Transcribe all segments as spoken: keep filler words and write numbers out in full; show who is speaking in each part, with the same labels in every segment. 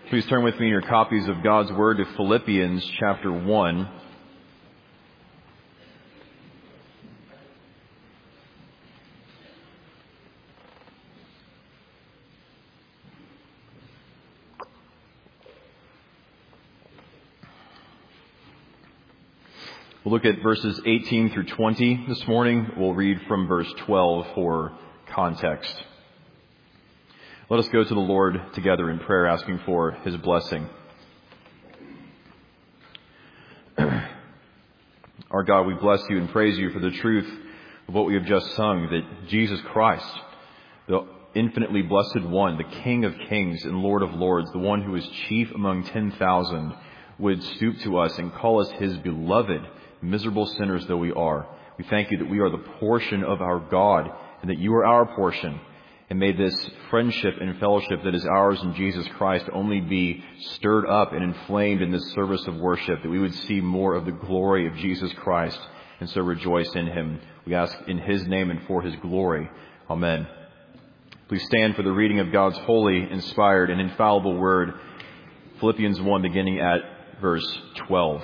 Speaker 1: Please turn with me in your copies of God's Word to Philippians chapter one. We'll look at verses eighteen through twenty this morning. We'll read from verse twelve for context. Let us go to the Lord together in prayer, asking for His blessing. Our God, we bless You and praise You for the truth of what we have just sung, that Jesus Christ, the infinitely blessed one, the King of kings and Lord of lords, the one who is chief among ten thousand, would stoop to us and call us His beloved, miserable sinners though we are. We thank You that we are the portion of our God and that You are our portion. And may this friendship and fellowship that is ours in Jesus Christ only be stirred up and inflamed in this service of worship, that we would see more of the glory of Jesus Christ and so rejoice in Him. We ask in His name and for His glory. Amen. Please stand for the reading of God's holy, inspired, and infallible word. Philippians one, beginning at verse twelve.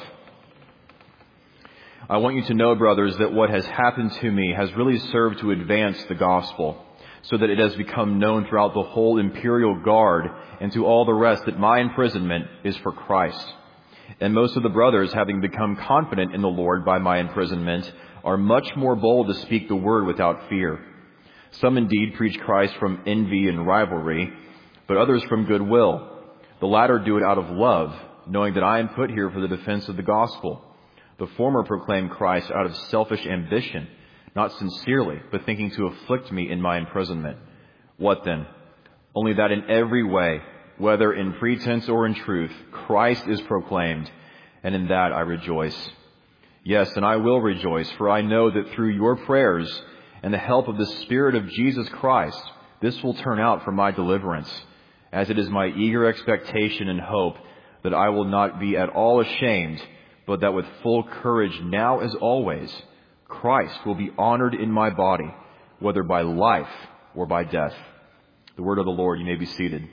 Speaker 1: I want you to know, brothers, that what has happened to me has really served to advance the gospel, so that it has become known throughout the whole imperial guard and to all the rest that my imprisonment is for Christ. And most of the brothers, having become confident in the Lord by my imprisonment, are much more bold to speak the word without fear. Some indeed preach Christ from envy and rivalry, but others from goodwill. The latter do it out of love, knowing that I am put here for the defense of the gospel. The former proclaim Christ out of selfish ambition, not sincerely, but thinking to afflict me in my imprisonment. What then? Only that in every way, whether in pretense or in truth, Christ is proclaimed, and in that I rejoice. Yes, and I will rejoice, for I know that through your prayers and the help of the Spirit of Jesus Christ, this will turn out for my deliverance, as it is my eager expectation and hope that I will not be at all ashamed, but that with full courage now as always, Christ will be honored in my body, whether by life or by death. The word of the Lord. You may be seated.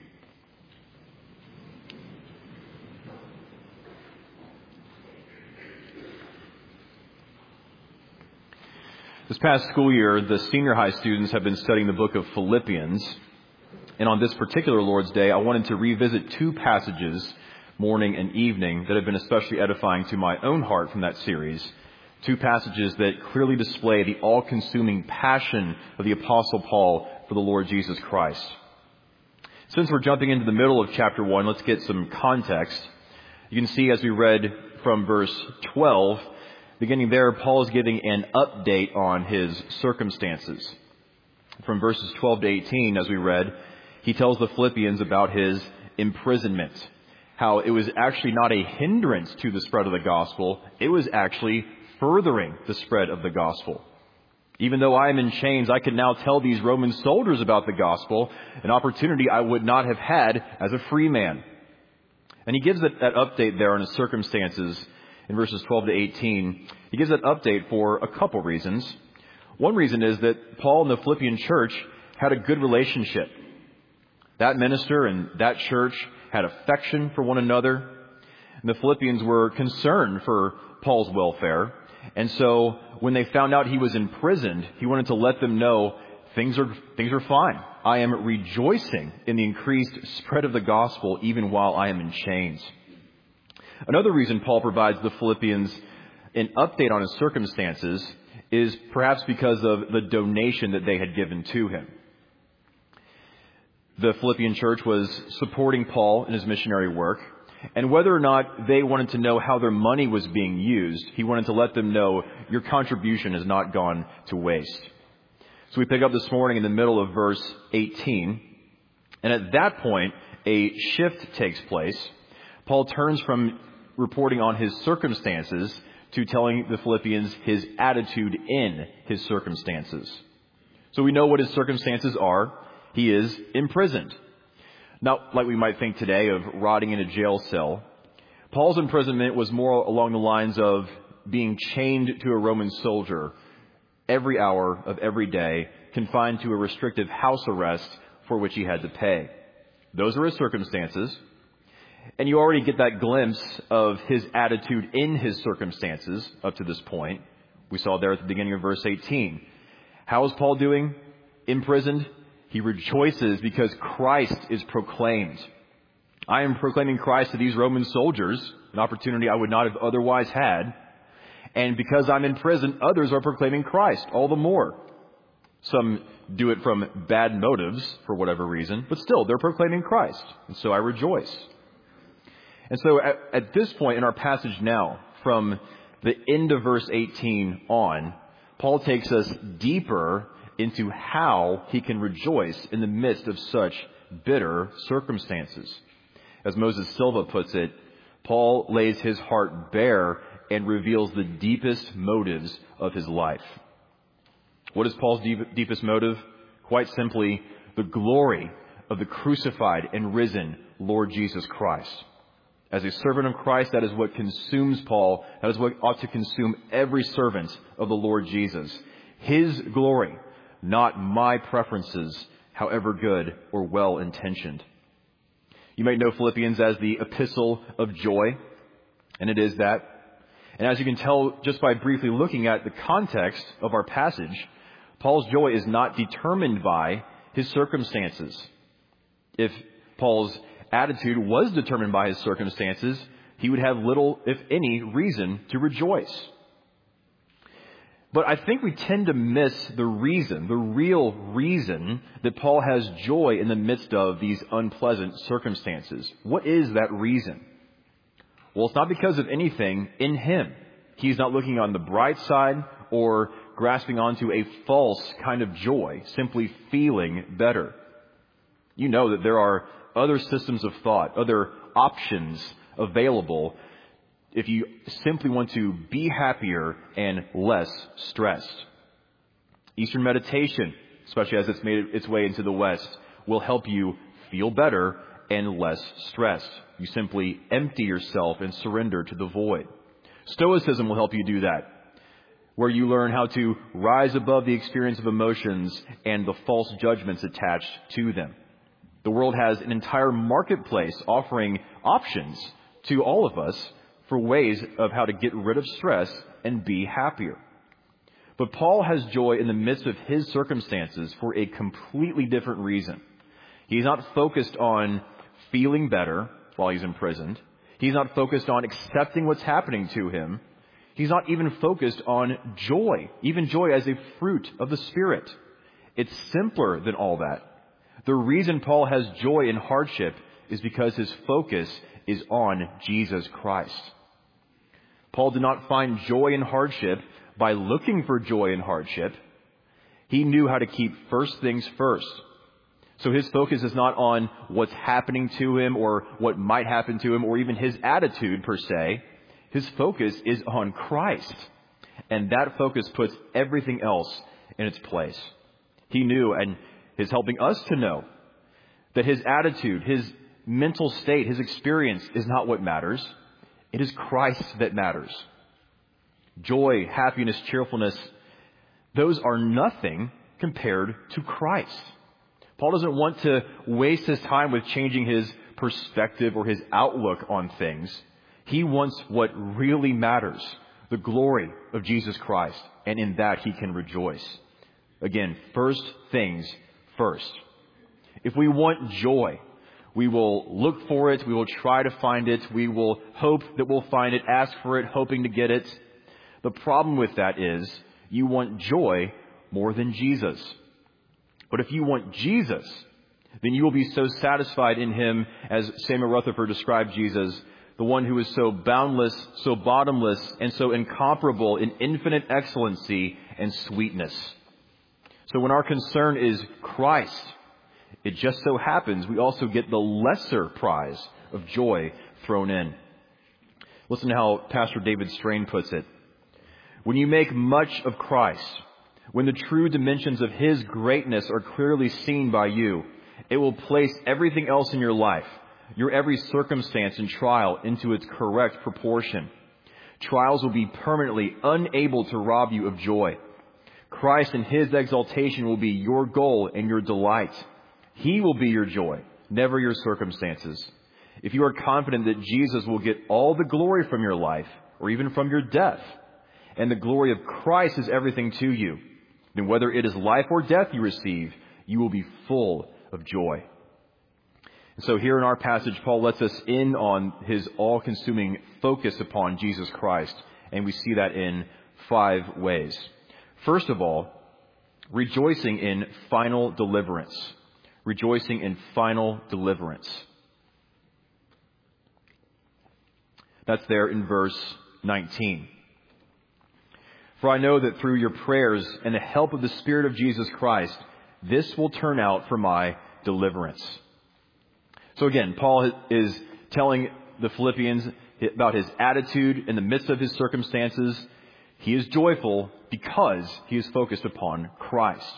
Speaker 1: This past school year, the senior high students have been studying the book of Philippians. And on this particular Lord's Day, I wanted to revisit two passages, morning and evening, that have been especially edifying to my own heart from that series. Two passages that clearly display the all-consuming passion of the Apostle Paul for the Lord Jesus Christ. Since we're jumping into the middle of chapter one, let's get some context. You can see as we read from verse twelve, beginning there, Paul is giving an update on his circumstances. From verses twelve to eighteen, as we read, he tells the Philippians about his imprisonment. How it was actually not a hindrance to the spread of the gospel, it was actually furthering the spread of the gospel. Even though I am in chains, I can now tell these Roman soldiers about the gospel, an opportunity I would not have had as a free man. And he gives that, that update there on his circumstances in verses twelve to eighteen. He gives that update for a couple reasons. One reason is that Paul and the Philippian church had a good relationship. That minister and that church had affection for one another. And the Philippians were concerned for Paul's welfare. And so when they found out he was imprisoned, he wanted to let them know things are things are fine. I am rejoicing in the increased spread of the gospel even while I am in chains. Another reason Paul provides the Philippians an update on his circumstances is perhaps because of the donation that they had given to him. The Philippian church was supporting Paul in his missionary work. And whether or not they wanted to know how their money was being used, he wanted to let them know your contribution has not gone to waste. So we pick up this morning in the middle of verse eighteen. And at that point, a shift takes place. Paul turns from reporting on his circumstances to telling the Philippians his attitude in his circumstances. So we know what his circumstances are. He is imprisoned. Not like we might think today of rotting in a jail cell. Paul's imprisonment was more along the lines of being chained to a Roman soldier every hour of every day, confined to a restrictive house arrest for which he had to pay. Those are his circumstances. And you already get that glimpse of his attitude in his circumstances up to this point. We saw there at the beginning of verse eighteen. How is Paul doing? Imprisoned? He rejoices because Christ is proclaimed. I am proclaiming Christ to these Roman soldiers, an opportunity I would not have otherwise had. And because I'm in prison, others are proclaiming Christ all the more. Some do it from bad motives for whatever reason, but still they're proclaiming Christ. And so I rejoice. And so at, at this point in our passage now, from the end of verse eighteen on, Paul takes us deeper into how he can rejoice in the midst of such bitter circumstances. As Moses Silva puts it, Paul lays his heart bare and reveals the deepest motives of his life. What is Paul's deep, deepest motive? Quite simply, the glory of the crucified and risen Lord Jesus Christ. As a servant of Christ, that is what consumes Paul. That is what ought to consume every servant of the Lord Jesus. His glory, not my preferences, however good or well-intentioned. You might know Philippians as the epistle of joy, and it is that. And as you can tell just by briefly looking at the context of our passage, Paul's joy is not determined by his circumstances. If Paul's attitude was determined by his circumstances, he would have little, if any, reason to rejoice. But I think we tend to miss the reason, the real reason that Paul has joy in the midst of these unpleasant circumstances. What is that reason? Well, it's not because of anything in him. He's not looking on the bright side or grasping onto a false kind of joy, simply feeling better. You know that there are other systems of thought, other options available if you simply want to be happier and less stressed. Eastern meditation, especially as it's made its way into the West, will help you feel better and less stressed. You simply empty yourself and surrender to the void. Stoicism will help you do that, where you learn how to rise above the experience of emotions and the false judgments attached to them. The world has an entire marketplace offering options to all of us for ways of how to get rid of stress and be happier. But Paul has joy in the midst of his circumstances for a completely different reason. He's not focused on feeling better while he's imprisoned. He's not focused on accepting what's happening to him. He's not even focused on joy, even joy as a fruit of the Spirit. It's simpler than all that. The reason Paul has joy in hardship is because his focus is on Jesus Christ. Paul did not find joy in hardship by looking for joy in hardship. He knew how to keep first things first. So his focus is not on what's happening to him or what might happen to him or even his attitude per se. His focus is on Christ. And that focus puts everything else in its place. He knew and is helping us to know that his attitude, his mental state, his experience is not what matters. It is Christ that matters. Joy, happiness, cheerfulness, those are nothing compared to Christ. Paul doesn't want to waste his time with changing his perspective or his outlook on things. He wants what really matters, the glory of Jesus Christ, and in that he can rejoice. Again, first things first. If we want joy, we will look for it. We will try to find it. We will hope that we'll find it, ask for it, hoping to get it. The problem with that is you want joy more than Jesus. But if you want Jesus, then you will be so satisfied in him, as Samuel Rutherford described Jesus, the one who is so boundless, so bottomless, and so incomparable in infinite excellency and sweetness. So when our concern is Christ, it just so happens we also get the lesser prize of joy thrown in. Listen to how Pastor David Strain puts it. When you make much of Christ, when the true dimensions of his greatness are clearly seen by you, it will place everything else in your life, your every circumstance and trial, into its correct proportion. Trials will be permanently unable to rob you of joy. Christ and his exaltation will be your goal and your delight. He will be your joy, never your circumstances. if you are confident that Jesus will get all the glory from your life, or even from your death, and the glory of Christ is everything to you, then whether it is life or death you receive, you will be full of joy. And so here in our passage, Paul lets us in on his all-consuming focus upon Jesus Christ, and we see that in five ways. First of all, rejoicing in final deliverance. Rejoicing in final deliverance. That's there in verse nineteen. For I know that through your prayers and the help of the Spirit of Jesus Christ, this will turn out for my deliverance. So again, Paul is telling the Philippians about his attitude in the midst of his circumstances. He is joyful because he is focused upon Christ.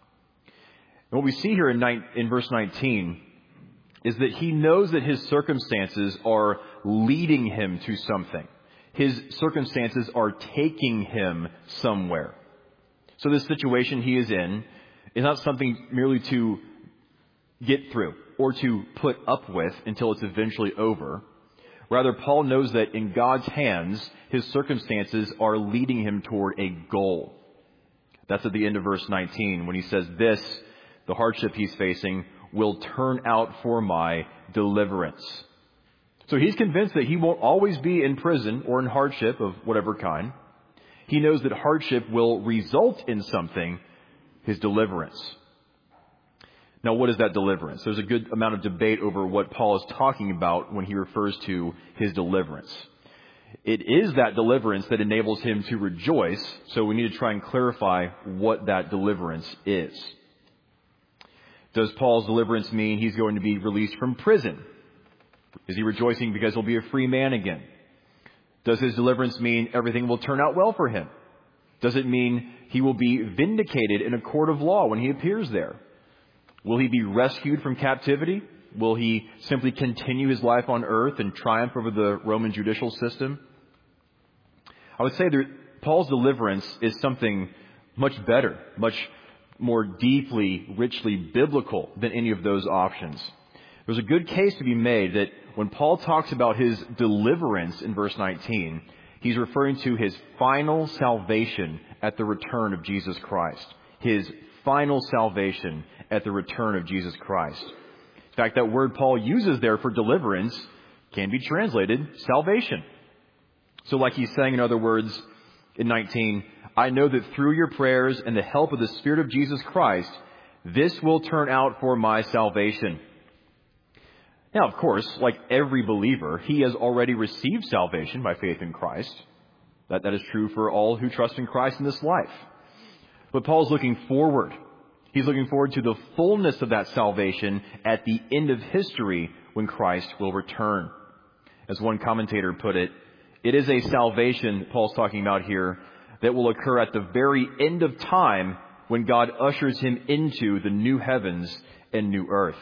Speaker 1: And what we see here in, nine, in verse nineteen is that he knows that his circumstances are leading him to something. His circumstances are taking him somewhere. So this situation he is in is not something merely to get through or to put up with until it's eventually over. Rather, Paul knows that in God's hands, his circumstances are leading him toward a goal. That's at the end of verse nineteen when he says this, the hardship he's facing, will turn out for my deliverance. So he's convinced that he won't always be in prison or in hardship of whatever kind. He knows that hardship will result in something, his deliverance. Now, what is that deliverance? There's a good amount of debate over what Paul is talking about when he refers to his deliverance. It is that deliverance that enables him to rejoice, so we need to try and clarify what that deliverance is. Does Paul's deliverance mean he's going to be released from prison? Is he rejoicing because he'll be a free man again? Does his deliverance mean everything will turn out well for him? Does it mean he will be vindicated in a court of law when he appears there? Will he be rescued from captivity? Will he simply continue his life on earth and triumph over the Roman judicial system? I would say that Paul's deliverance is something much better, much more deeply, richly biblical than any of those options. There's a good case to be made that when Paul talks about his deliverance in verse nineteen, he's referring to his final salvation at the return of Jesus Christ. His final salvation at the return of Jesus Christ. In fact, that word Paul uses there for deliverance can be translated salvation. So like he's saying, in other words, in nineteen, I know that through your prayers and the help of the Spirit of Jesus Christ, this will turn out for my salvation. Now, of course, like every believer, he has already received salvation by faith in Christ. That, that is true for all who trust in Christ in this life. But Paul's looking forward. He's looking forward to the fullness of that salvation at the end of history when Christ will return. As one commentator put it, it is a salvation Paul's talking about here that will occur at the very end of time when God ushers him into the new heavens and new earth.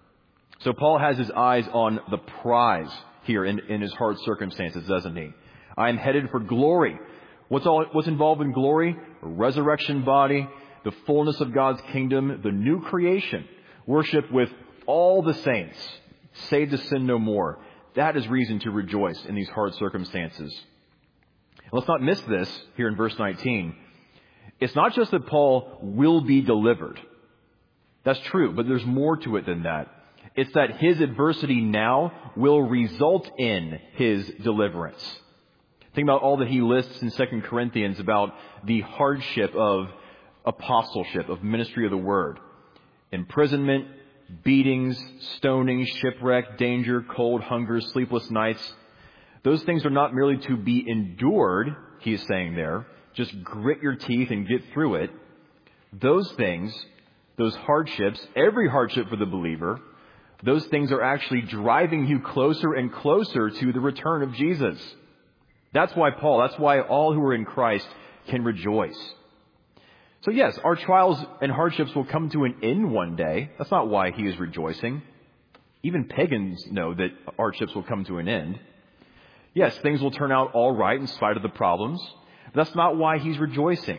Speaker 1: So Paul has his eyes on the prize here in, in his hard circumstances, doesn't he? I am headed for glory. What's all, what's involved in glory? A resurrection body, the fullness of God's kingdom, the new creation, worship with all the saints, saved to sin no more. That is reason to rejoice in these hard circumstances. Let's not miss this here in verse nineteen. It's not just that Paul will be delivered. That's true, but there's more to it than that. It's that his adversity now will result in his deliverance. Think about all that he lists in Second Corinthians about the hardship of apostleship, of ministry of the word. Imprisonment, beatings, stoning, shipwreck, danger, cold, hunger, sleepless nights. Those things are not merely to be endured, he is saying there. Just grit your teeth and get through it. Those things, those hardships, every hardship for the believer, those things are actually driving you closer and closer to the return of Jesus. That's why Paul, that's why all who are in Christ can rejoice. So yes, our trials and hardships will come to an end one day. That's not why he is rejoicing. Even pagans know that hardships will come to an end. Yes, things will turn out all right in spite of the problems. That's not why he's rejoicing.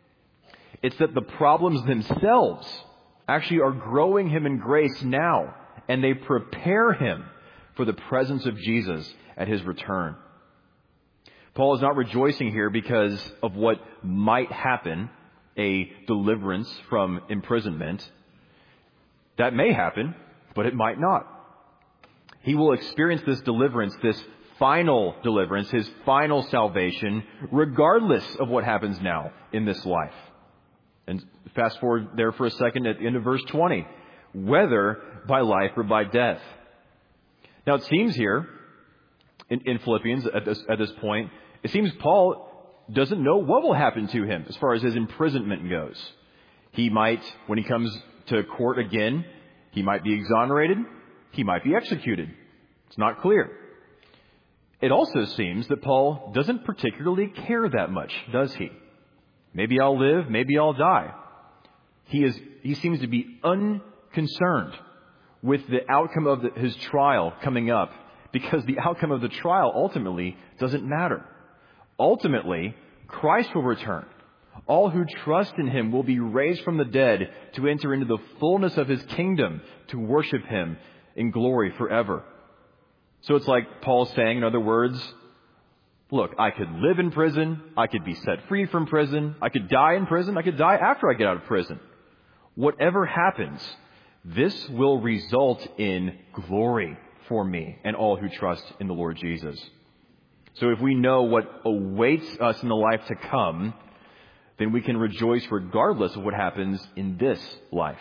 Speaker 1: It's that the problems themselves actually are growing him in grace now, and they prepare him for the presence of Jesus at his return. Paul is not rejoicing here because of what might happen, a deliverance from imprisonment. That may happen, but it might not. He will experience this deliverance, this final deliverance, his final salvation, regardless of what happens now in this life. And fast forward there for a second at the end of verse twenty. Whether by life or by death. Now it seems here, in, in Philippians at this, at this point, it seems Paul doesn't know what will happen to him as far as his imprisonment goes. He might, when he comes to court again, he might be exonerated. He might be executed. It's not clear. It also seems that Paul doesn't particularly care that much, does he? Maybe I'll live, maybe I'll die. He is. He seems to be unconcerned with the outcome of the, his trial coming up, because the outcome of the trial ultimately doesn't matter. Ultimately, Christ will return. All who trust in him will be raised from the dead to enter into the fullness of his kingdom, to worship him in glory forever. So it's like Paul's saying, in other words, look, I could live in prison. I could be set free from prison. I could die in prison. I could die after I get out of prison. Whatever happens, this will result in glory for me and all who trust in the Lord Jesus. So if we know what awaits us in the life to come, then we can rejoice regardless of what happens in this life.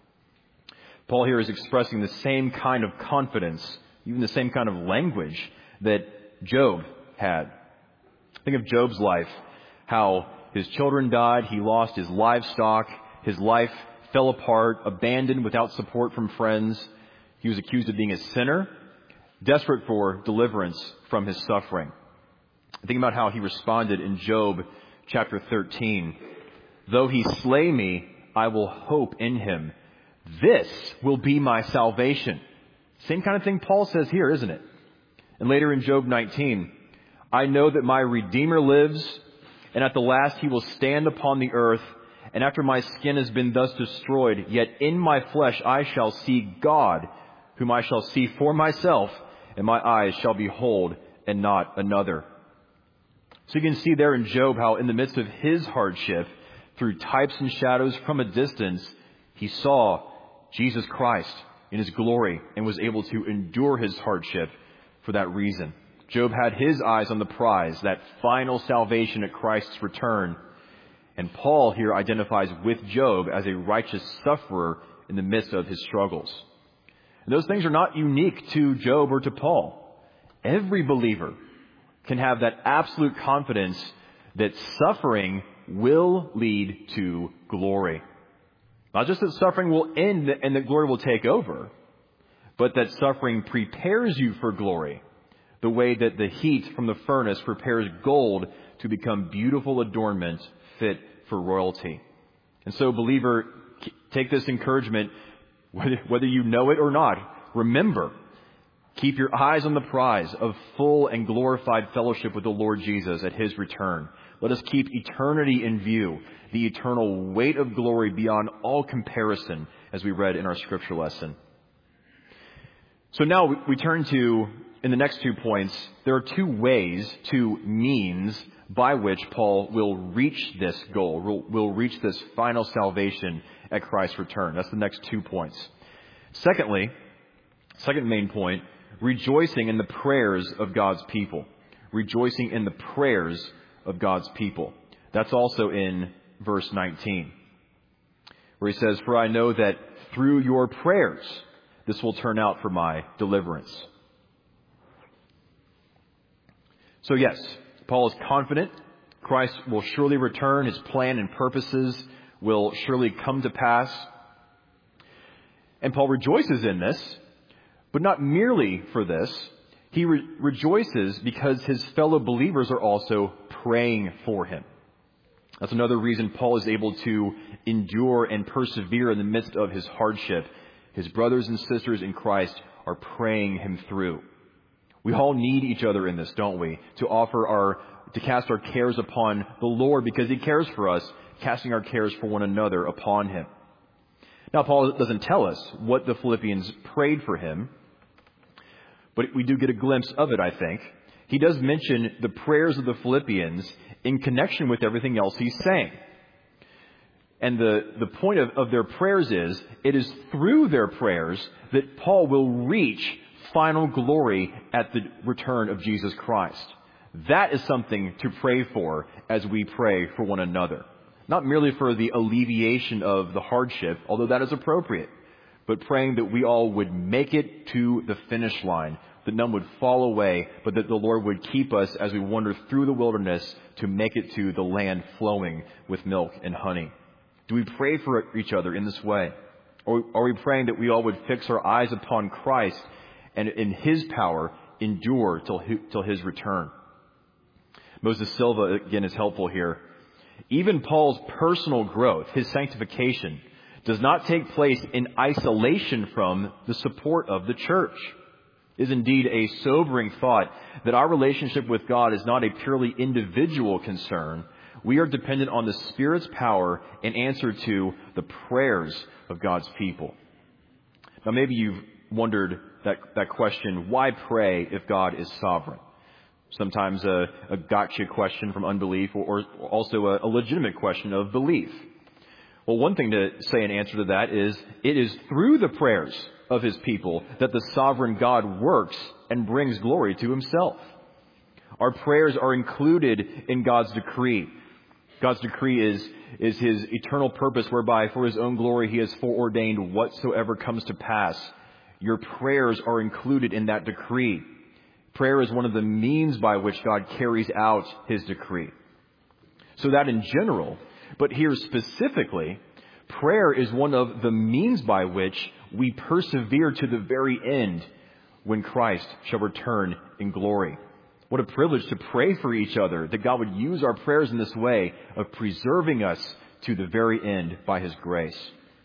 Speaker 1: Paul here is expressing the same kind of confidence, even the same kind of language that Job had. Think of Job's life, how his children died, he lost his livestock, his life fell apart, abandoned without support from friends. He was accused of being a sinner, desperate for deliverance from his suffering. Think about how he responded in Job chapter thirteen. Though he slay me, I will hope in him. This will be my salvation. Same kind of thing Paul says here, isn't it? And later in Job nineteen, I know that my Redeemer lives, and at the last he will stand upon the earth. And after my skin has been thus destroyed, yet in my flesh I shall see God, whom I shall see for myself, and my eyes shall behold, and not another. So you can see there in Job how in the midst of his hardship, through types and shadows from a distance, he saw Jesus Christ in his glory and was able to endure his hardship for that reason. Job had his eyes on the prize, that final salvation at Christ's return. And Paul here identifies with Job as a righteous sufferer in the midst of his struggles. And those things are not unique to Job or to Paul. Every believer can have that absolute confidence that suffering will lead to glory. Not just that suffering will end and that glory will take over, but that suffering prepares you for glory, the way that the heat from the furnace prepares gold to become beautiful adornment fit for royalty. And so, believer, take this encouragement, whether, whether you know it or not. Remember, keep your eyes on the prize of full and glorified fellowship with the Lord Jesus at his return. Let us keep eternity in view, the eternal weight of glory beyond all comparison, as we read in our scripture lesson. So now we turn to, in the next two points, there are two ways, two means by which Paul will reach this goal, will, will reach this final salvation at Christ's return. That's the next two points. Secondly, second main point, rejoicing in the prayers of God's people. Rejoicing in the prayers of God's people. That's also in verse nineteen, where he says, "For I know that through your prayers this will turn out for my deliverance." So yes, Paul is confident Christ will surely return. His plan and purposes will surely come to pass. And Paul rejoices in this, but not merely for this. He re- rejoices because his fellow believers are also praying for him. That's another reason Paul is able to endure and persevere in the midst of his hardship. His brothers and sisters in Christ are praying him through. We all need each other in this, don't we? To offer our, to cast our cares upon the Lord because he cares for us, casting our cares for one another upon him. Now, Paul doesn't tell us what the Philippians prayed for him, but we do get a glimpse of it, I think. He does mention the prayers of the Philippians in connection with everything else he's saying. And the, the point of, of their prayers is, it is through their prayers that Paul will reach final glory at the return of Jesus Christ. That is something to pray for as we pray for one another. Not merely for the alleviation of the hardship, although that is appropriate, but praying that we all would make it to the finish line, that none would fall away, but that the Lord would keep us as we wander through the wilderness to make it to the land flowing with milk and honey. Do we pray for each other in this way? Or are we praying that we all would fix our eyes upon Christ and in His power endure till, till His return? Moses Silva, again, is helpful here. Even Paul's personal growth, his sanctification, does not take place in isolation from the support of the church. It is indeed a sobering thought that our relationship with God is not a purely individual concern. We are dependent on the Spirit's power in answer to the prayers of God's people. Now, maybe you've wondered that, that question, why pray if God is sovereign? Sometimes a, a gotcha question from unbelief, or, or also a, a legitimate question of belief. Well, one thing to say in answer to that is, it is through the prayers of His people that the sovereign God works and brings glory to Himself. Our prayers are included in God's decree. God's decree is, is His eternal purpose, whereby for His own glory He has foreordained whatsoever comes to pass. Your prayers are included in that decree. Prayer is one of the means by which God carries out His decree. So that in general, but here specifically, prayer is one of the means by which we persevere to the very end when Christ shall return in glory. What a privilege to pray for each other, that God would use our prayers in this way of preserving us to the very end by His grace.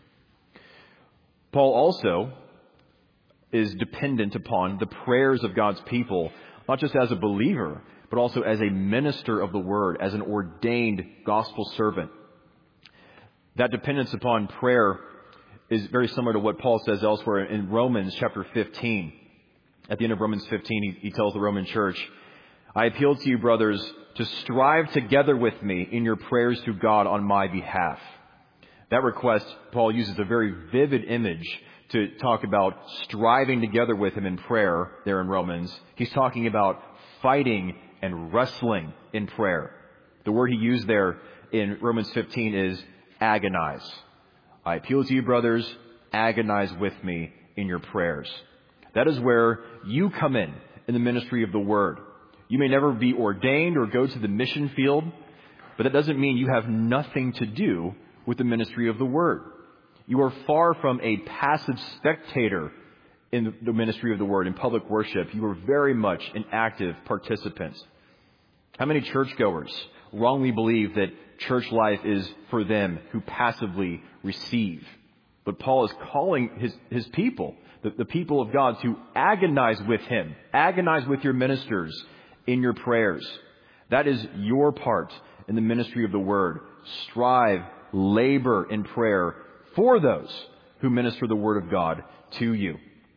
Speaker 1: Paul also is dependent upon the prayers of God's people, not just as a believer, but also as a minister of the Word, as an ordained gospel servant. That dependence upon prayer is very similar to what Paul says elsewhere in Romans chapter fifteen. At the end of Romans fifteen, he, he tells the Roman church, I appeal to you, brothers, to strive together with me in your prayers to God on my behalf. That request, Paul uses a very vivid image to talk about striving together with him in prayer there in Romans. He's talking about fighting and wrestling in prayer. The word he used there in Romans fifteen is agonize. I appeal to you, brothers, agonize with me in your prayers. That is where you come in, in the ministry of the Word. You may never be ordained or go to the mission field, but that doesn't mean you have nothing to do with the ministry of the Word. You are far from a passive spectator in the ministry of the Word, in public worship. You are very much an active participant. How many churchgoers wrongly believe that church life is for them who passively receive? But Paul is calling his, his people, the, the people of God, to agonize with Him. Agonize with your ministers in your prayers. That is your part in the ministry of the Word. Strive, labor in prayer for those who minister the Word of God to you.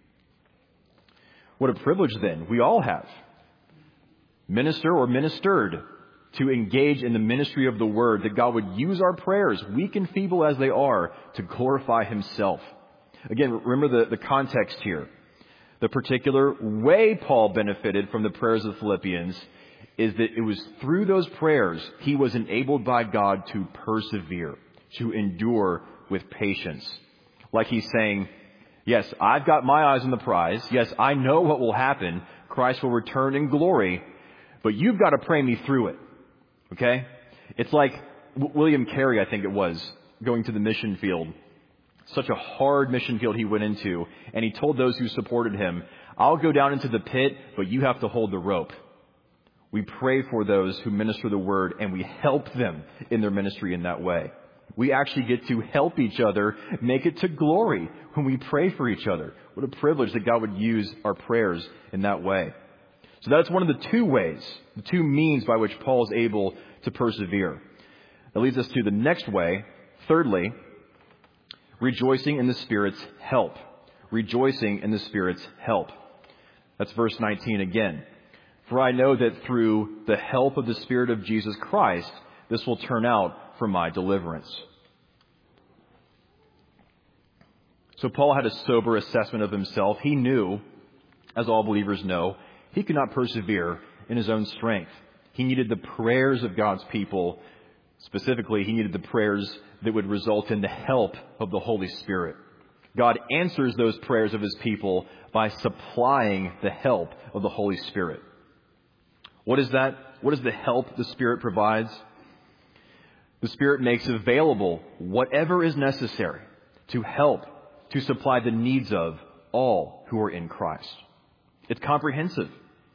Speaker 1: What a privilege then we all have. Minister or ministered to engage in the ministry of the Word, that God would use our prayers, weak and feeble as they are, to glorify Himself. Again, remember the, the context here. The particular way Paul benefited from the prayers of the Philippians is that it was through those prayers he was enabled by God to persevere, to endure with patience. Like he's saying, yes, I've got my eyes on the prize. Yes, I know what will happen. Christ will return in glory, but you've got to pray me through it. Okay? It's like William Carey, I think it was, going to the mission field. Such a hard mission field he went into, and he told those who supported him, I'll go down into the pit, but you have to hold the rope. We pray for those who minister the Word, and we help them in their ministry in that way. We actually get to help each other make it to glory when we pray for each other. What a privilege that God would use our prayers in that way. So that's one of the two ways, the two means by which Paul is able to persevere. That leads us to the next way. Thirdly, rejoicing in the Spirit's help. Rejoicing in the Spirit's help. That's verse nineteen again. For I know that through the help of the Spirit of Jesus Christ, this will turn out for my deliverance. So Paul had a sober assessment of himself. He knew, as all believers know, he could not persevere in his own strength. He needed the prayers of God's people. Specifically, he needed the prayers that would result in the help of the Holy Spirit. God answers those prayers of his people by supplying the help of the Holy Spirit. What is that? What is the help the Spirit provides? The Spirit makes available whatever is necessary to help, to supply the needs of all who are in Christ. It's comprehensive.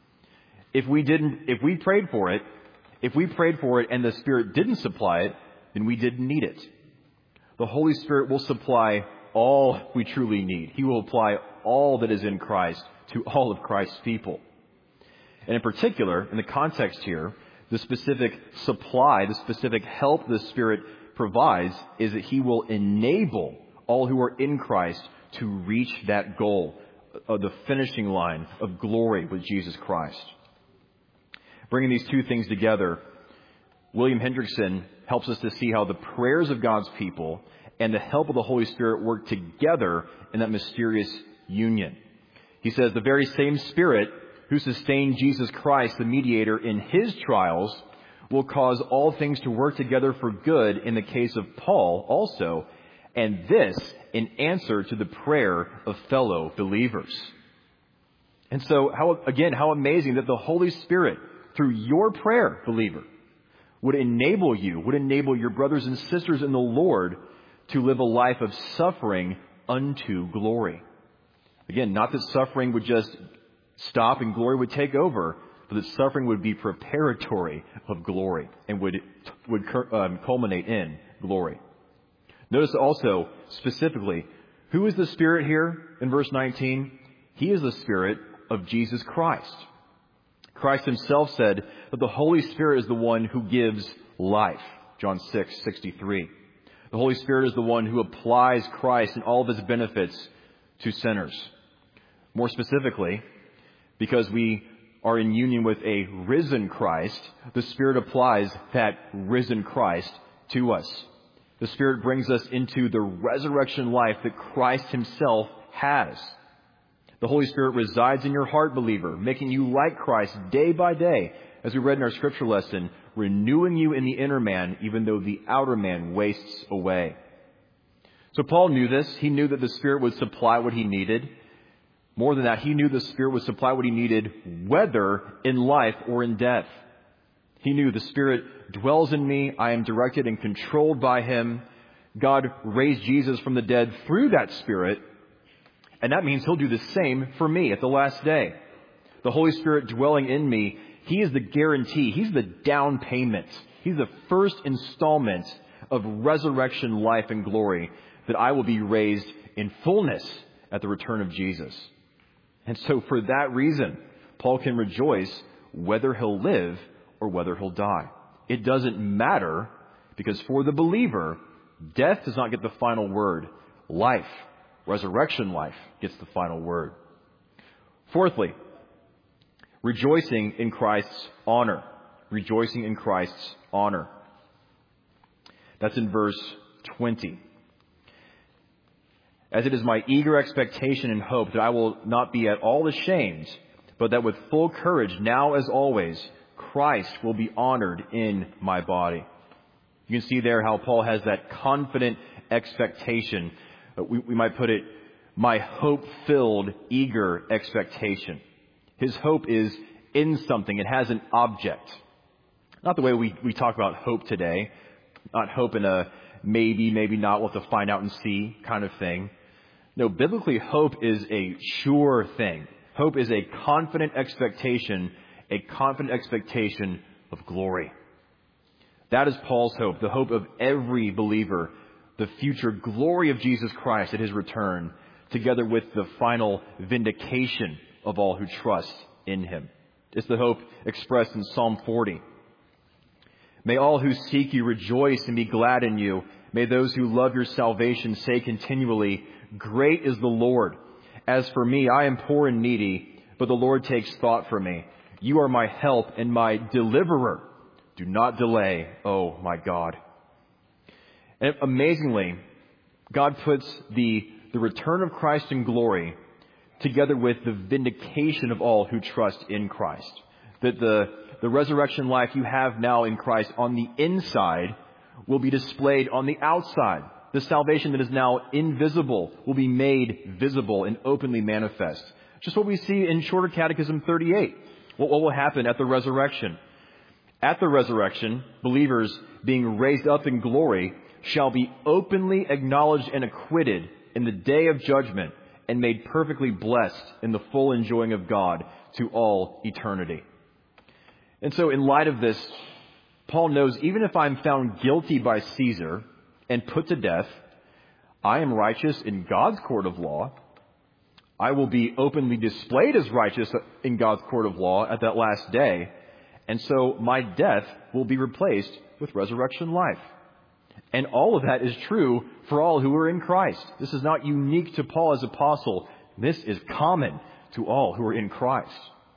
Speaker 1: If we didn't, if we prayed for it, if we prayed for it and the Spirit didn't supply it, then we didn't need it. The Holy Spirit will supply all we truly need. He will apply all that is in Christ to all of Christ's people. And in particular, in the context here, the specific supply, the specific help the Spirit provides is that He will enable all who are in Christ to reach that goal, of the finishing line of glory with Jesus Christ. Bringing these two things together, William Hendrickson helps us to see how the prayers of God's people and the help of the Holy Spirit work together in that mysterious union. He says the very same Spirit who sustained Jesus Christ, the mediator, in His trials will cause all things to work together for good in the case of Paul also, and this in answer to the prayer of fellow believers. And so, how, again, how amazing that the Holy Spirit, through your prayer, believer, would enable you, would enable your brothers and sisters in the Lord to live a life of suffering unto glory. Again, not that suffering would just stop and glory would take over, but that suffering would be preparatory of glory and would would um, culminate in glory. Notice also, specifically, who is the Spirit here in verse nineteen? He is the Spirit of Jesus Christ. Christ Himself said that the Holy Spirit is the one who gives life. John six sixty-three. The Holy Spirit is the one who applies Christ and all of His benefits to sinners. More specifically, because we are in union with a risen Christ, the Spirit applies that risen Christ to us. The Spirit brings us into the resurrection life that Christ Himself has. The Holy Spirit resides in your heart, believer, making you like Christ day by day, as we read in our scripture lesson, renewing you in the inner man, even though the outer man wastes away. So Paul knew this. He knew that the Spirit would supply what he needed. More than that, he knew the Spirit would supply what he needed, whether in life or in death. He knew the Spirit dwells in me. I am directed and controlled by Him. God raised Jesus from the dead through that Spirit. And that means He'll do the same for me at the last day. The Holy Spirit dwelling in me, He is the guarantee. He's the down payment. He's the first installment of resurrection life and glory that I will be raised in fullness at the return of Jesus. And so for that reason, Paul can rejoice whether he'll live or whether he'll die. It doesn't matter, because for the believer, death does not get the final word. Life, resurrection life, gets the final word. Fourthly, rejoicing in Christ's honor. Rejoicing in Christ's honor. That's in verse twenty. As it is my eager expectation and hope that I will not be at all ashamed, but that with full courage, now as always, Christ will be honored in my body. You can see there how Paul has that confident expectation. We, we might put it, my hope-filled, eager expectation. His hope is in something. It has an object. Not the way we, we talk about hope today. Not hope in a maybe, maybe not, we'll have to find out and see kind of thing. No, biblically, hope is a sure thing. Hope is a confident expectation, a confident expectation of glory. That is Paul's hope, the hope of every believer, the future glory of Jesus Christ at His return, together with the final vindication of all who trust in Him. It's the hope expressed in Psalm forty. May all who seek you rejoice and be glad in you. May those who love your salvation say continually, great is the Lord. As for me, I am poor and needy, but the Lord takes thought for me. You are my help and my deliverer. Do not delay, oh my God. And amazingly, God puts the, the return of Christ in glory together with the vindication of all who trust in Christ. That the, the resurrection life you have now in Christ on the inside will be displayed on the outside. The salvation that is now invisible will be made visible and openly manifest. Just what we see in Shorter Catechism thirty-eight. What, what will happen at the resurrection? At the resurrection, believers being raised up in glory shall be openly acknowledged and acquitted in the day of judgment and made perfectly blessed in the full enjoying of God to all eternity. And so in light of this, Paul knows even if I'm found guilty by Caesar and put to death, I am righteous in God's court of law. I will be openly displayed as righteous in God's court of law at that last day. And so my death will be replaced with resurrection life. And all of that is true for all who are in Christ. This is not unique to Paul as apostle. This is common to all who are in Christ.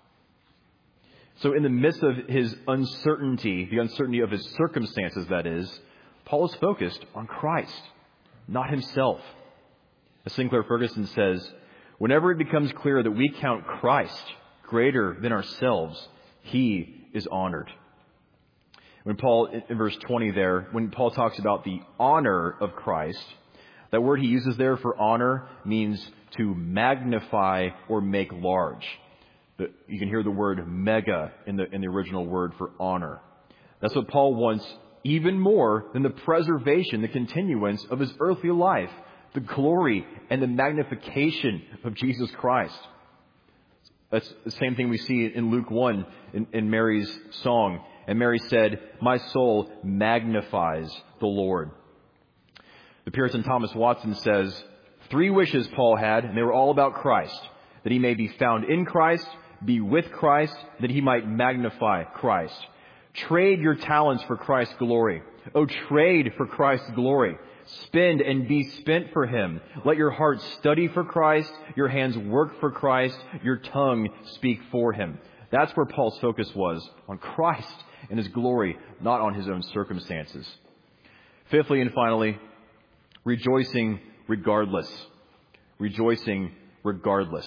Speaker 1: So in the midst of his uncertainty, the uncertainty of his circumstances, that is, Paul is focused on Christ, not himself. As Sinclair Ferguson says, whenever it becomes clear that we count Christ greater than ourselves, he is honored. When Paul, in verse twenty there, when Paul talks about the honor of Christ, that word he uses there for honor means to magnify or make large. You can hear the word mega in the, in the original word for honor. That's what Paul wants even more than the preservation, the continuance of his earthly life, the glory and the magnification of Jesus Christ. That's the same thing we see in Luke one in, in Mary's song. And Mary said, my soul magnifies the Lord. The Puritan Thomas Watson says, three wishes Paul had, and they were all about Christ. That he may be found in Christ, be with Christ, that he might magnify Christ. Trade your talents for Christ's glory. Oh, trade for Christ's glory. Spend and be spent for him. Let your heart study for Christ, your hands work for Christ, your tongue speak for him. That's where Paul's focus was, on Christ and his glory, not on his own circumstances. Fifthly and finally, rejoicing regardless. Rejoicing regardless.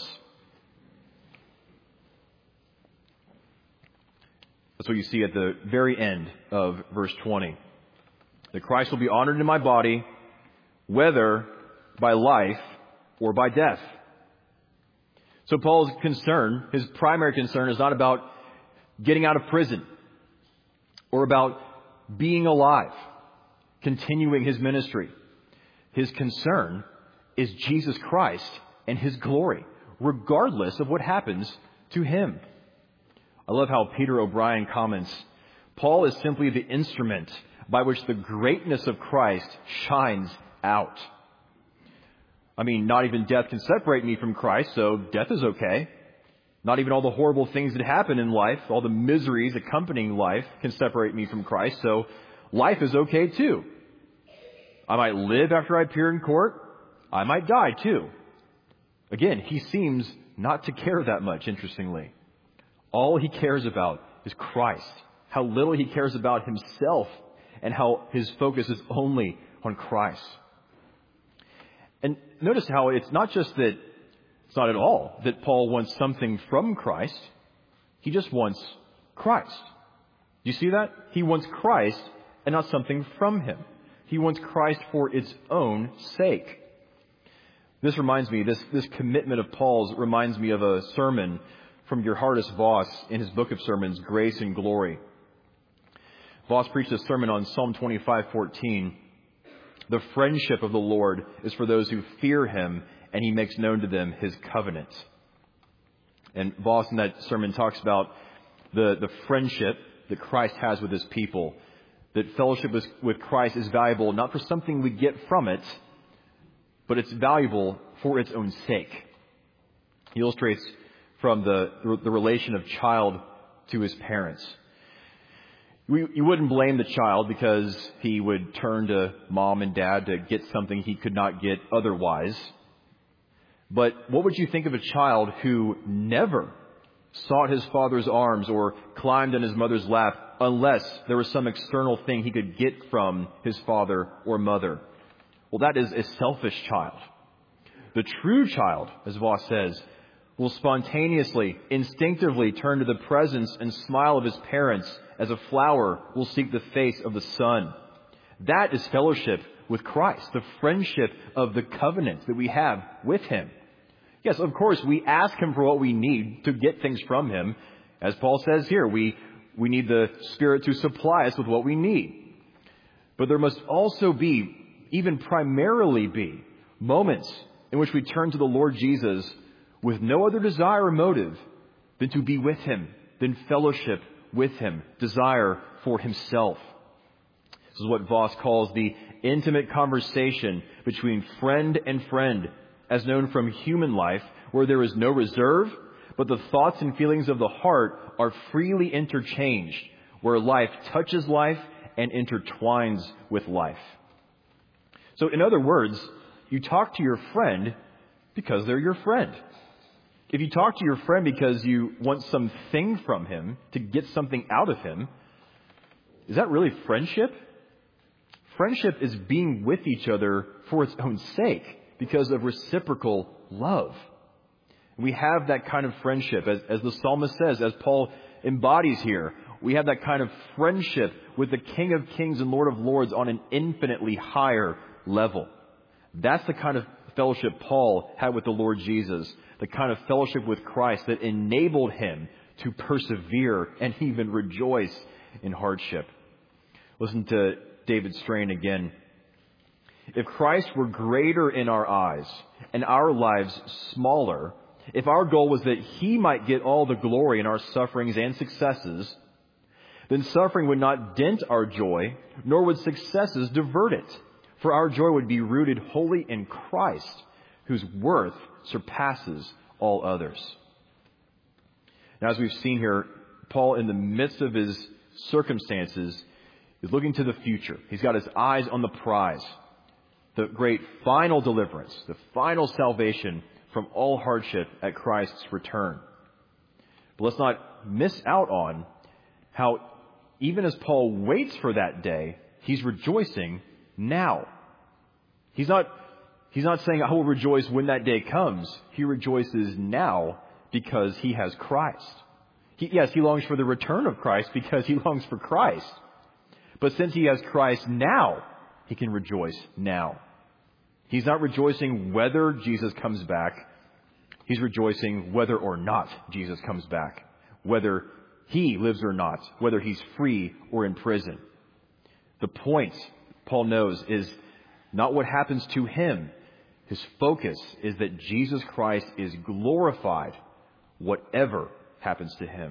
Speaker 1: That's what you see at the very end of verse twenty. That Christ will be honored in my body, whether by life or by death. So Paul's concern, his primary concern, is not about getting out of prison or about being alive, continuing his ministry. His concern is Jesus Christ and his glory, regardless of what happens to him. I love how Peter O'Brien comments, Paul is simply the instrument by which the greatness of Christ shines out. I mean, not even death can separate me from Christ, so death is okay. Not even all the horrible things that happen in life, all the miseries accompanying life can separate me from Christ, so life is okay too. I might live after I appear in court. I might die too. Again, he seems not to care that much, interestingly. All he cares about is Christ. How little he cares about himself and how his focus is only on Christ. And notice how it's not just that, it's not at all that Paul wants something from Christ. He just wants Christ. Do you see that? He wants Christ and not something from him. He wants Christ for its own sake. This reminds me, this, this commitment of Paul's reminds me of a sermon from Gerhardus Voss in his book of sermons, Grace and Glory. Voss preached a sermon on Psalm twenty-five fourteen. The friendship of the Lord is for those who fear him, and he makes known to them his covenant. And Voss in that sermon talks about the, the friendship that Christ has with his people. That fellowship with Christ is valuable not for something we get from it, but it's valuable for its own sake. He illustrates from the, the relation of child to his parents. We, you wouldn't blame the child because he would turn to mom and dad to get something he could not get otherwise. But what would you think of a child who never sought his father's arms, or climbed in his mother's lap, unless there was some external thing he could get from his father or mother. Well, that is a selfish child. The true child, as Voss says, will spontaneously, instinctively turn to the presence and smile of his parents as a flower will seek the face of the sun. That is fellowship with Christ, the friendship of the covenant that we have with him. Yes, of course, we ask him for what we need to get things from him. As Paul says here, we, we need the Spirit to supply us with what we need. But there must also be, even primarily be, moments in which we turn to the Lord Jesus with no other desire or motive than to be with him, than fellowship with him, desire for himself. This is what Voss calls the intimate conversation between friend and friend, as known from human life, where there is no reserve, but the thoughts and feelings of the heart are freely interchanged, where life touches life and intertwines with life. So in other words, you talk to your friend because they're your friend. If you talk to your friend because you want something from him, to get something out of him, is that really friendship? Friendship is being with each other for its own sake, because of reciprocal love. We have that kind of friendship, as, as the psalmist says, as Paul embodies here. We have that kind of friendship with the King of Kings and Lord of Lords on an infinitely higher level. That's the kind of fellowship Paul had with the Lord Jesus, the kind of fellowship with Christ that enabled him to persevere and even rejoice in hardship. Listen to David Strain again. If Christ were greater in our eyes and our lives smaller, if our goal was that he might get all the glory in our sufferings and successes, then suffering would not dent our joy, nor would successes divert it. For our joy would be rooted wholly in Christ, whose worth surpasses all others. Now, as we've seen here, Paul, in the midst of his circumstances, is looking to the future. He's got his eyes on the prize, the great final deliverance, the final salvation from all hardship at Christ's return. But let's not miss out on how, even as Paul waits for that day, he's rejoicing now. He's not, he's not saying, I will rejoice when that day comes. He rejoices now because he has Christ. He, yes, he longs for the return of Christ because he longs for Christ. But since he has Christ now, he can rejoice now. He's not rejoicing whether Jesus comes back. He's rejoicing whether or not Jesus comes back, whether he lives or not, whether he's free or in prison. The point, Paul knows, is not what happens to him. His focus is that Jesus Christ is glorified, whatever happens to him.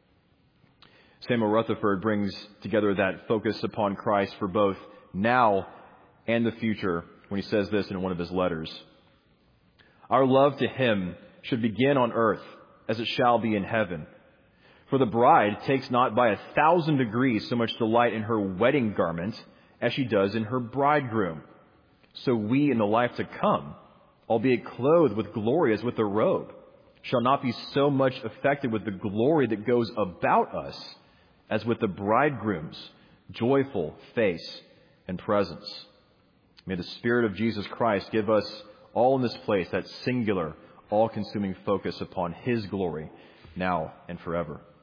Speaker 1: Samuel Rutherford brings together that focus upon Christ for both now and the future when he says this in one of his letters. Our love to him should begin on earth as it shall be in heaven. For the bride takes not by a thousand degrees so much delight in her wedding garment as she does in her bridegroom. So we in the life to come, albeit clothed with glory as with a robe, shall not be so much affected with the glory that goes about us as with the bridegroom's joyful face and presence. May the Spirit of Jesus Christ give us all in this place that singular, all-consuming focus upon his glory now and forever.